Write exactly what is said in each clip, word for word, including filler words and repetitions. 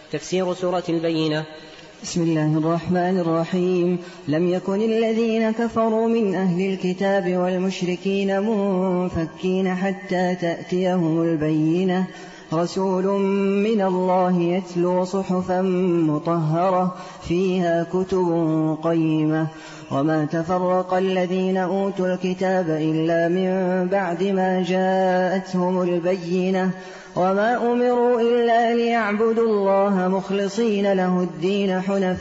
تفسير سورة البينة. بسم الله الرحمن الرحيم. لم يكن الذين كفروا من أهل الكتاب والمشركين منفكين حتى تأتيهم البينة رسول من الله يتلو صحفا مطهرة فيها كتب قيمة وما تفرق الذين أوتوا الكتاب إلا من بعد ما جاءتهم البينة وما أمروا إلا ليعبدوا الله مخلصين له الدين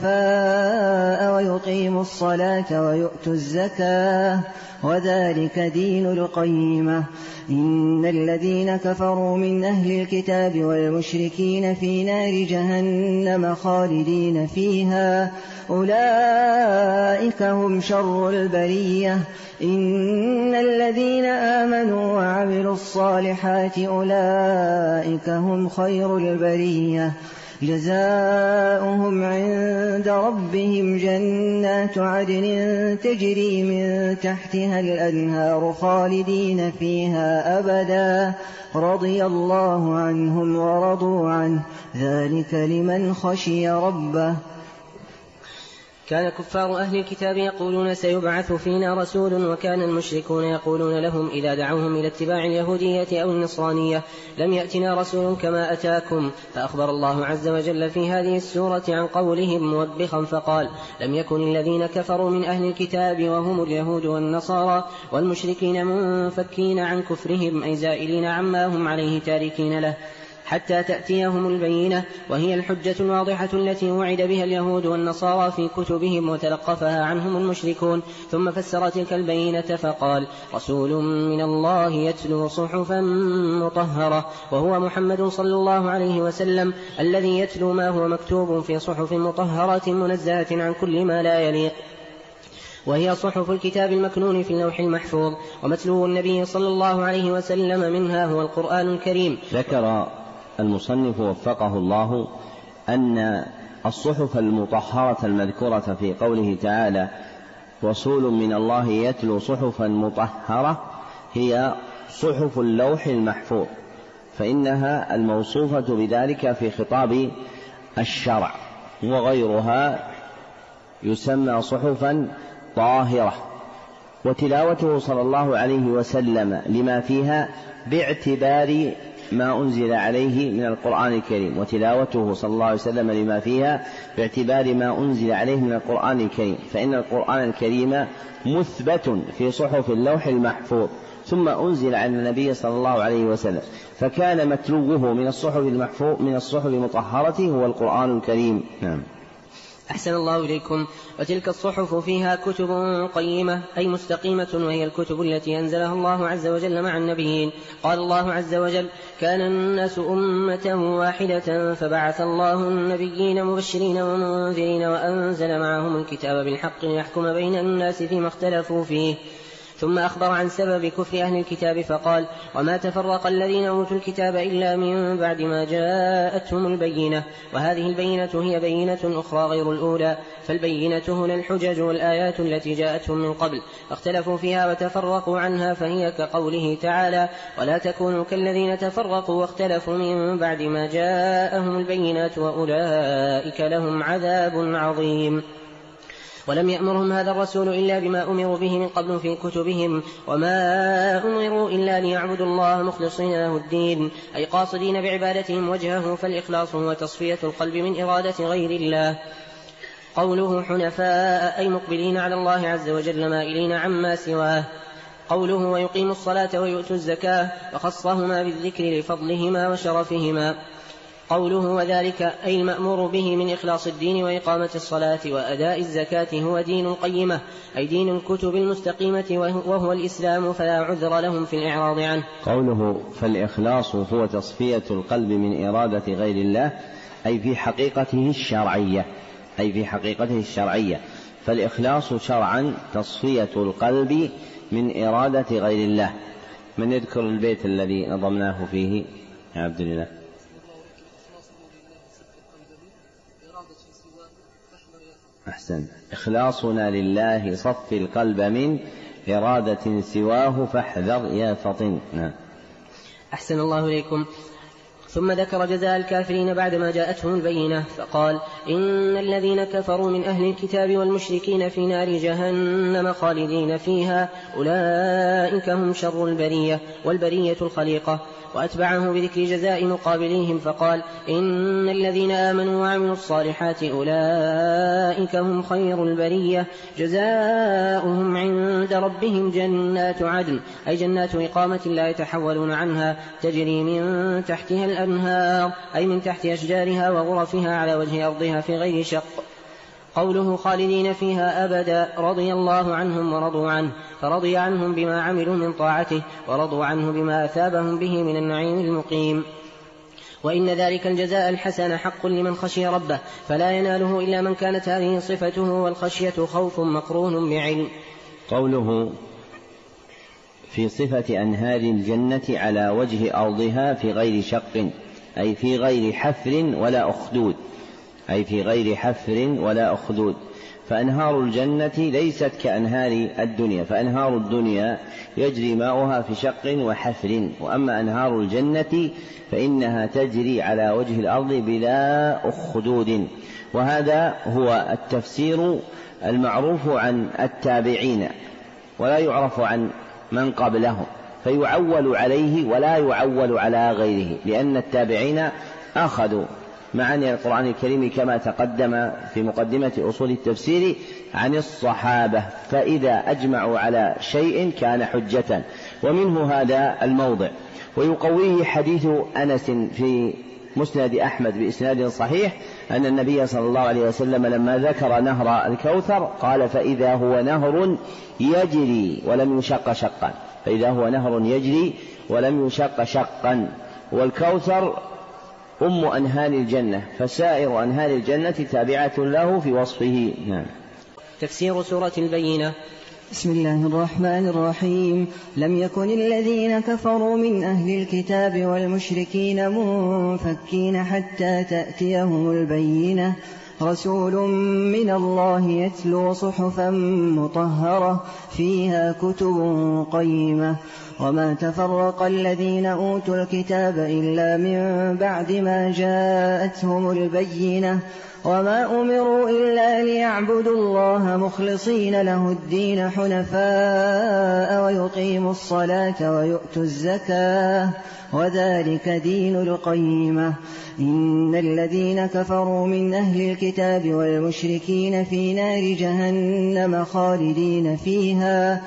حنفاء ويقيموا الصلاة ويؤتوا الزكاة وذلك دين القيمة. إن الذين كفروا من أهل الكتاب والمشركين في نار جهنم خالدين فيها أولئك هم شر البرية. إن الذين آمنوا وعملوا الصالحات أولئك هم خير البرية. جزاؤهم عند ربهم جنات عدن تجري من تحتها الأنهار خالدين فيها أبدا رضي الله عنهم ورضوا عنه ذلك لمن خشي ربه. كان كفار أهل الكتاب يقولون سيبعث فينا رسول وكان المشركون يقولون لهم إذا دعوهم إلى اتباع اليهودية أو النصرانية لم يأتنا رسول كما أتاكم. فأخبر الله عز وجل في هذه السورة عن قولهم موبخا فقال لم يكن الذين كفروا من أهل الكتاب وهم اليهود والنصارى والمشركين منفكين عن كفرهم أي زائلين عما هم عليه تاركين له حتى تأتيهم البينة وهي الحجة الواضحة التي وعد بها اليهود والنصارى في كتبهم وتلقفها عنهم المشركون. ثم فسر تلك البينة فقال رسول من الله يتلو صحفا مطهرة وهو محمد صلى الله عليه وسلم الذي يتلو ما هو مكتوب في صحف مطهرة منزهة عن كل ما لا يليق وهي صحف الكتاب المكنون في اللوح المحفوظ. ومتلو النبي صلى الله عليه وسلم منها هو القرآن الكريم. ذكر المصنف وفقه الله أن الصحف المطهرة المذكورة في قوله تعالى رسول من الله يتلو صحفا مطهرة هي صحف اللوح المحفوظ فإنها الموصوفة بذلك في خطاب الشرع وغيرها يسمى صحفا طاهرة. وتلاوته صلى الله عليه وسلم لما فيها باعتبار ما أنزل عليه من القرآن الكريم وتلاوته صلى الله عليه وسلم لما فيها باعتبار ما أنزل عليه من القرآن الكريم فإن القرآن الكريم مثبت في صحف اللوح المحفوظ ثم أنزل على النبي صلى الله عليه وسلم فكان متلوه من الصحف المحفوظ من الصحف المطهرة هو القرآن الكريم. نعم. أحسن الله إليكم. وتلك الصحف فيها كتب قيمة أي مستقيمة وهي الكتب التي أنزلها الله عز وجل مع النبيين. قال الله عز وجل كان الناس أمة واحدة فبعث الله النبيين مبشرين ومنذرين وأنزل معهم الكتاب بالحق ليحكم بين الناس فيما اختلفوا فيه. ثم أخبر عن سبب كفر أهل الكتاب فقال وما تفرق الذين أوتوا الكتاب إلا من بعد ما جاءتهم البينة. وهذه البينة هي بينة أخرى غير الأولى فالبينة هنا الحجج والآيات التي جاءتهم من قبل فاختلفوا فيها وتفرقوا عنها فهي كقوله تعالى ولا تكونوا كالذين تفرقوا واختلفوا من بعد ما جاءهم البينات وأولئك لهم عذاب عظيم. ولم يأمرهم هذا الرسول إلا بما أمروا به من قبل في كتبهم وما أمروا إلا ليعبدوا الله مخلصين له الدين أي قاصدين بعبادتهم وجهه فالإخلاص هو تصفية القلب من إرادة غير الله. قوله حنفاء أي مقبلين على الله عز وجل مائلين عما سواه. قوله ويقيموا الصلاة ويؤتوا الزكاة وخصهما بالذكر لفضلهما وشرفهما. قوله وذلك أي المأمور به من إخلاص الدين وإقامة الصلاة وأداء الزكاة هو دين القيمة أي دين الكتب المستقيمة وهو الإسلام فلا عذر لهم في الإعراض عنه. قوله فالإخلاص هو تصفية القلب من إرادة غير الله أي في حقيقته الشرعية أي في حقيقته الشرعية فالإخلاص شرعا تصفية القلب من إرادة غير الله. من يذكر البيت الذي نظمناه فيه يا عبد الله؟ أحسن. إخلاصنا لله صف القلب من إرادة سواه فاحذر يا فطن. نعم. أحسن الله إليكم. ثم ذكر جزاء الكافرين بعدما جاءتهم البينة فقال إن الذين كفروا من أهل الكتاب والمشركين في نار جهنم خالدين فيها أولئك هم شر البرية والبرية الخليقة. وأتبعه بذكر جزاء مقابليهم فقال إن الذين آمنوا وعملوا الصالحات أولئك هم خير البرية جزاؤهم عند ربهم جنات عدن أي جنات إقامة لا يتحولون عنها تجري من تحتها الأنهار أي من تحت أشجارها وغرفها على وجه أرضها في غير شق. قوله خالدين فيها أبدا رضي الله عنهم ورضوا عنه فرضي عنهم بما عملوا من طاعته ورضوا عنه بما أثابهم به من النعيم المقيم. وإن ذلك الجزاء الحسن حق لمن خشي ربه فلا يناله إلا من كانت هذه صفته والخشية خوف مقرون بعلم. قوله في صفة أنهار الجنة على وجه أرضها في غير شق أي في غير حفر ولا أخدود أي في غير حفر ولا أخدود. فأنهار الجنة ليست كأنهار الدنيا، فأنهار الدنيا يجري ماؤها في شق وحفر، وأما أنهار الجنة فإنها تجري على وجه الأرض بلا أخدود. وهذا هو التفسير المعروف عن التابعين ولا يعرف عن من قبلهم، فيعول عليه ولا يعول على غيره، لأن التابعين أخذوا معاني القرآن الكريم كما تقدم في مقدمة أصول التفسير عن الصحابة، فإذا أجمعوا على شيء كان حجة. ومنه هذا الموضع. ويقويه حديث أنس في مسند أحمد بإسناد صحيح أن النبي صلى الله عليه وسلم لما ذكر نهر الكوثر قال فإذا هو نهر يجري ولم يشق شقا، فإذا هو نهر يجري ولم يشق شقا. والكوثر أم أنهار الجنة، فسائر أنهار الجنة تابعة له في وصفه. نعم. تفسير سورة البينة. بسم الله الرحمن الرحيم. لم يكن الذين كفروا من أهل الكتاب والمشركين منفكين حتى تأتيهم البينة رسول من الله يتلو صحفا مطهرة فيها كتب قيمة وما تفرق الذين أوتوا الكتاب إلا من بعد ما جاءتهم البينة وما أمروا إلا ليعبدوا الله مخلصين له الدين حنفاء ويقيموا الصلاة ويؤتوا الزكاة وذلك دين القيمة. إن الذين كفروا من أهل الكتاب والمشركين في نار جهنم خالدين فيها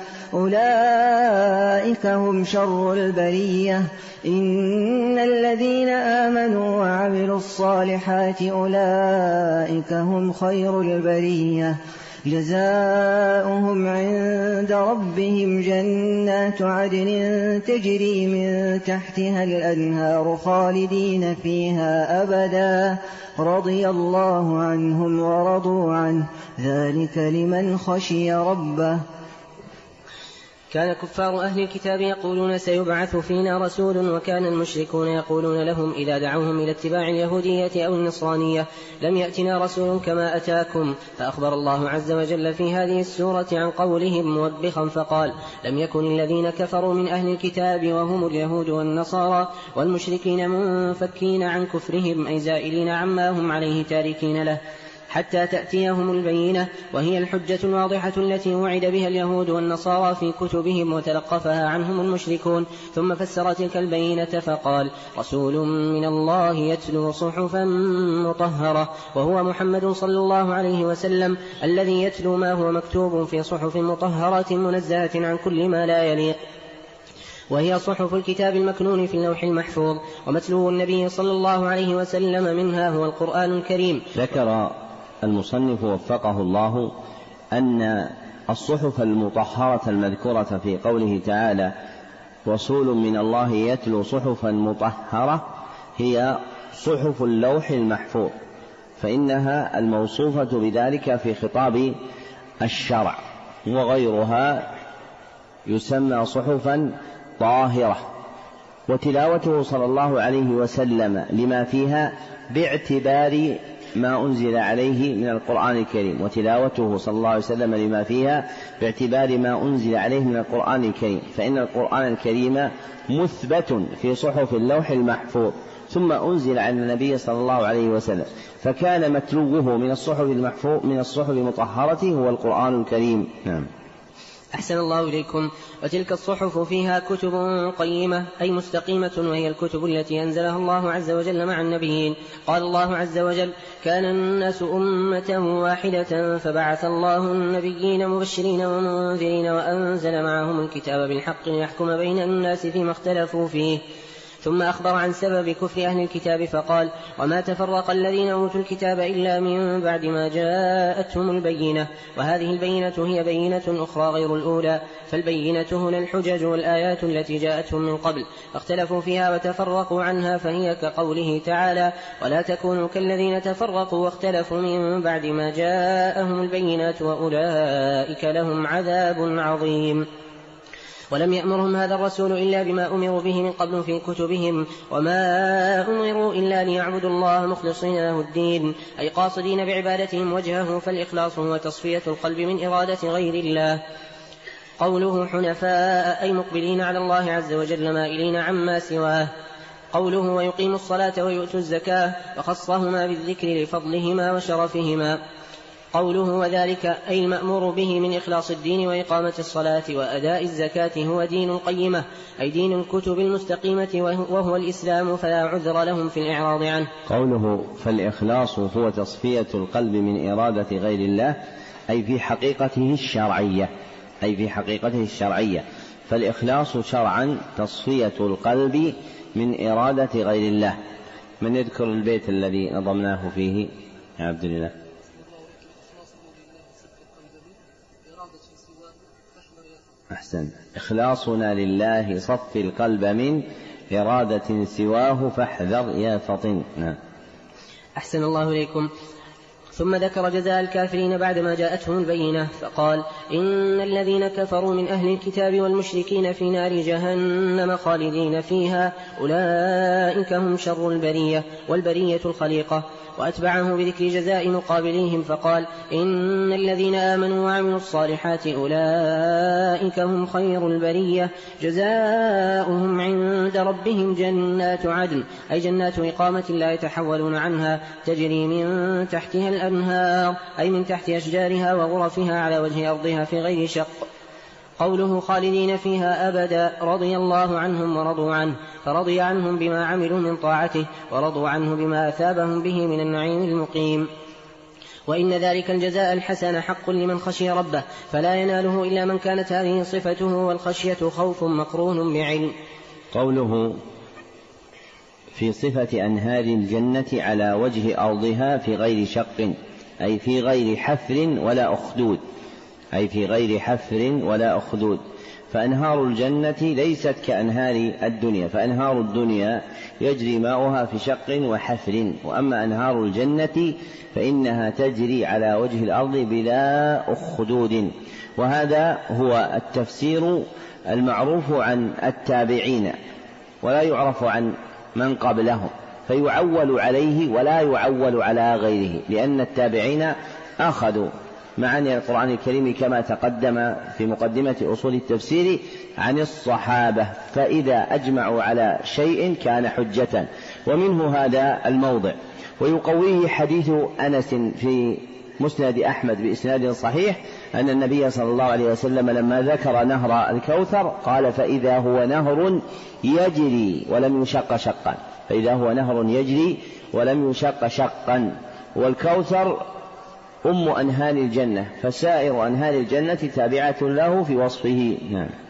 أولئك هم شر البرية. إن الذين آمنوا وعملوا الصالحات أولئك هم خير البرية جزاؤهم عند ربهم جنات عدن تجري من تحتها الأنهار خالدين فيها أبدا رضي الله عنهم ورضوا عنه ذلك لمن خشي ربه. كان كفار أهل الكتاب يقولون سيبعث فينا رسول وكان المشركون يقولون لهم إذا دعوهم إلى اتباع اليهودية أو النصرانية لم يأتنا رسول كما أتاكم. فأخبر الله عز وجل في هذه السورة عن قولهم موبخا فقال لم يكن الذين كفروا من أهل الكتاب وهم اليهود والنصارى والمشركين منفكين عن كفرهم أي زائلين عما هم عليه تاركين له حتى تأتيهم البينة وهي الحجة الواضحة التي وعد بها اليهود والنصارى في كتبهم وتلقفها عنهم المشركون. ثم فسر تلك البينة فقال رسول من الله يتلو صحفا مطهرة وهو محمد صلى الله عليه وسلم الذي يتلو ما هو مكتوب في صحف مطهرة منزهة عن كل ما لا يليق وهي صحف الكتاب المكنون في اللوح المحفوظ. ومتلو النبي صلى الله عليه وسلم منها هو القرآن الكريم. ذكر المصنف وفقه الله أن الصحف المطهرة المذكورة في قوله تعالى رسول من الله يتلو صحفا مطهرة هي صحف اللوح المحفوظ، فإنها الموصوفة بذلك في خطاب الشرع، وغيرها يسمى صحفا طاهرة. وتلاوته صلى الله عليه وسلم لما فيها باعتبار ما أنزل عليه من القرآن الكريم، وتلاوته صلى الله عليه وسلم لما فيها باعتبار ما أنزل عليه من القرآن الكريم، فإن القرآن الكريم مثبت في صحف اللوح المحفوظ ثم أنزل على النبي صلى الله عليه وسلم، فكان متلوه من الصحف المحفوظ من الصحف المطهرة هو القرآن الكريم. نعم. أحسن الله إليكم. وتلك الصحف فيها كتب قيمة أي مستقيمة، وهي الكتب التي أنزلها الله عز وجل مع النبيين. قال الله عز وجل: كان الناس أمة واحدة فبعث الله النبيين مبشرين ومنذرين وأنزل معهم الكتاب بالحق ليحكم بين الناس فيما اختلفوا فيه. ثم أخبر عن سبب كفر أهل الكتاب فقال: وما تفرق الذين أوتوا الكتاب إلا من بعد ما جاءتهم البينة. وهذه البينة هي بينة أخرى غير الأولى، فالبينة هنا الحجج والآيات التي جاءتهم من قبل فاختلفوا فيها وتفرقوا عنها، فهي كقوله تعالى: ولا تكونوا كالذين تفرقوا واختلفوا من بعد ما جاءهم البينات وأولئك لهم عذاب عظيم. ولم يأمرهم هذا الرسول إلا بما أمروا به من قبل في كتبهم، وما أمروا إلا ليعبدوا الله مخلصين له الدين، أي قاصدين بعبادتهم وجهه، فالإخلاص هو تصفية القلب من إرادة غير الله. قوله حنفاء أي مقبلين على الله عز وجل مائلين عما سواه. قوله ويقيموا الصلاة ويؤتوا الزكاة، وخصهما بالذكر لفضلهما وشرفهما. قوله وذلك أي المأمور به من إخلاص الدين وإقامة الصلاة وأداء الزكاة هو دين القيمة، أي دين الكتب المستقيمة وهو الإسلام، فلا عذر لهم في الإعراض عنه. قوله فالإخلاص هو تصفية القلب من إرادة غير الله، أي في حقيقته الشرعية أي في حقيقته الشرعية فالإخلاص شرعا تصفية القلب من إرادة غير الله. من يذكر البيت الذي نظمناه فيه يا عبد الله؟ أحسن. إخلاصنا لله صف القلب من إرادة سواه فاحذر يا فطن. نعم. أحسن الله إليكم. ثم ذكر جزاء الكافرين بعدما جاءتهم البينة فقال: إن الذين كفروا من أهل الكتاب والمشركين في نار جهنم خالدين فيها أولئك هم شر البرية والبرية الخليقة. وأتبعه بذكر جزاء مقابليهم فقال: إن الذين آمنوا وعملوا الصالحات أولئك هم خير البرية جزاؤهم عند ربهم جنات عدن، أي جنات إقامة لا يتحولون عنها، تجري من تحتها الأنهار، أي من تحت أشجارها وغرفها على وجه أرضها في غير شق. قوله خالدين فيها أبدا رضي الله عنهم ورضوا عنه، فرضي عنهم بما عملوا من طاعته ورضوا عنه بما أثابهم به من النعيم المقيم. وإن ذلك الجزاء الحسن حق لمن خشي ربه، فلا يناله إلا من كانت هذه صفته، والخشية خوف مقرون بعلم. قوله في صفة أنهار الجنة على وجه أرضها في غير شق، أي في غير حفر ولا أخدود أي في غير حفر ولا أخدود. فأنهار الجنة ليست كأنهار الدنيا، فأنهار الدنيا يجري ماؤها في شق وحفر، وأما أنهار الجنة فإنها تجري على وجه الأرض بلا أخدود. وهذا هو التفسير المعروف عن التابعين، ولا يعرف عن من قبلهم، فيعول عليه ولا يعول على غيره، لأن التابعين أخذوا معاني القرآن الكريم كما تقدم في مقدمة أصول التفسير عن الصحابة، فإذا أجمعوا على شيء كان حجة. ومنه هذا الموضع. ويقويه حديث أنس في مسند أحمد بإسناد صحيح أن النبي صلى الله عليه وسلم لما ذكر نهر الكوثر قال: فإذا هو نهر يجري ولم يشق شقا فإذا هو نهر يجري ولم يشق شقا. والكوثر أم أنهار الجنة، فسائر أنهار الجنة تابعة له في وصفه. نعم.